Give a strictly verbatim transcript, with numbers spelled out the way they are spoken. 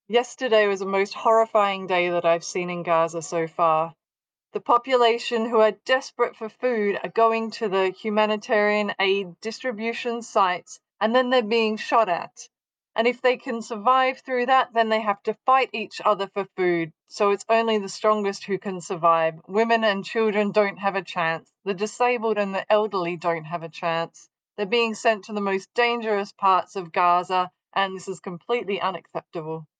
Yesterday was the most horrifying day that I've seen in Gaza so far. The population who are desperate for food are going to the humanitarian aid distribution sites and then they're being shot at. And if they can survive through that, then they have to fight each other for food. So it's only the strongest who can survive. Women and children don't have a chance. The disabled and the elderly don't have a chance. They're being sent to the most dangerous parts of Gaza, and this is completely unacceptable.